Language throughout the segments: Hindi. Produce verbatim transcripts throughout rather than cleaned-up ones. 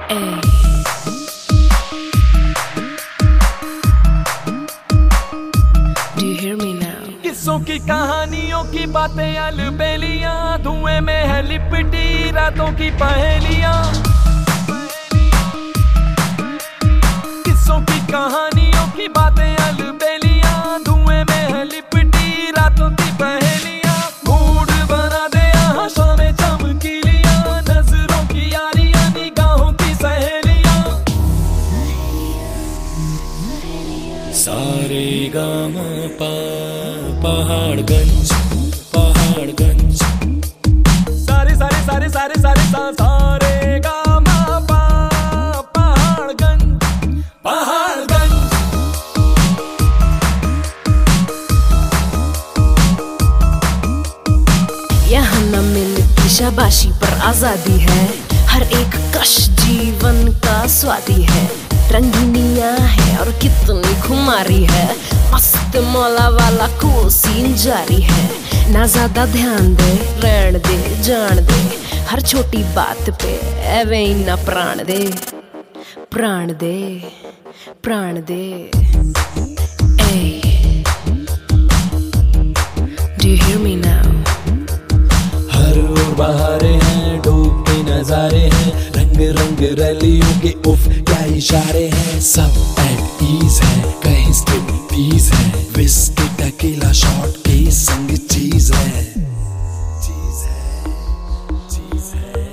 Ay. Do you hear me now? किस्सों की कहानियों की बातें अलबेलियां, धुएं में है लिपटी रातों की पहेलियां। किस्सों की कहानियों की बातें अलबेलियां, धुएं में है लिपटी रातों की पहेलियां। मूड बना दे यहाँ शामें चमकीलियां, नजरों की यारियां, निगाहों की सहेलियां। सारे गामा पा पहाड़गंज पहाड़गंज सारे सारे सारे सारे सारे सा सारे गामा पा पहाड़गंज पहाड़गंज। यहाँ न मिलती शाबाशी पर आजादी है, हर एक कश जीवन का स्वादी है। रंगीनियां है और कितनी खुमारी है, मस्त मौला वाला कूल सीन जारी है। ना ज्यादा ध्यान दे, रहन दे, जान दे, हर छोटी बात पे एवे ही ना प्राण दे, प्राण दे, प्राण दे। Ay. Do you hear me now? हर ओर बहारे हैं, डूब के नजारे हैं, रंग रंग रलियों के उफ क्या इशारे हैं। सब एट ईज है, कहीं स्ट्रिप्टीज है, विस्की टकीला शॉट के संग चीज है, चीज है, चीज है।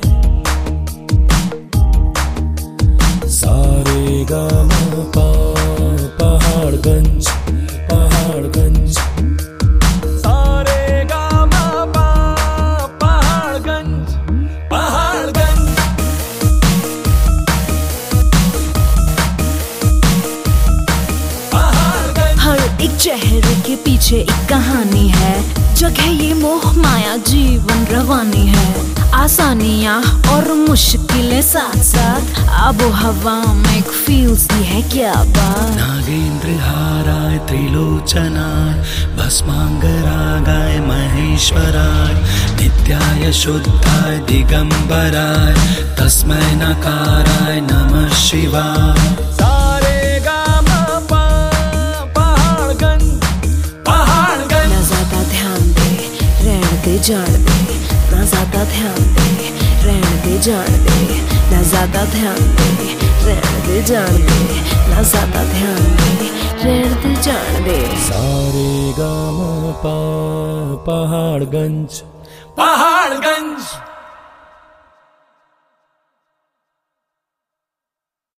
सारे गामा पा पहाड़गंज पहाड़गंज सारे गामा पा पहाड़गंज पहाड़गंज। हर एक चेहरे के पीछे एक कहानी है, जगह ये मोह माया जीवन रवानी है। आसानियाँ और मुश्किलें साथ साथ, आबो हवा में एक फील सी है क्या बात। नागेंद्र हाराय त्रिलोचनाय, भस्मांगरागाय महेश्वराय, नित्याय शुद्धाय दिगंबराय, तस्मै नकाराय नमः शिवाय। सारे गामा पा पहाड़गंज पहाड़गंज। ना ज्यादा ध्यान दे, रहन दे, जान दे, ना ज्यादा ध्यान दे, रहन दे, जान दे, ना ज्यादा ध्यान दे, रहन दे, जान दे, ना ज्यादा ध्यान दे, रहन दे, जान दे। सारे गामा पा पहाड़गंज पहाड़गंज।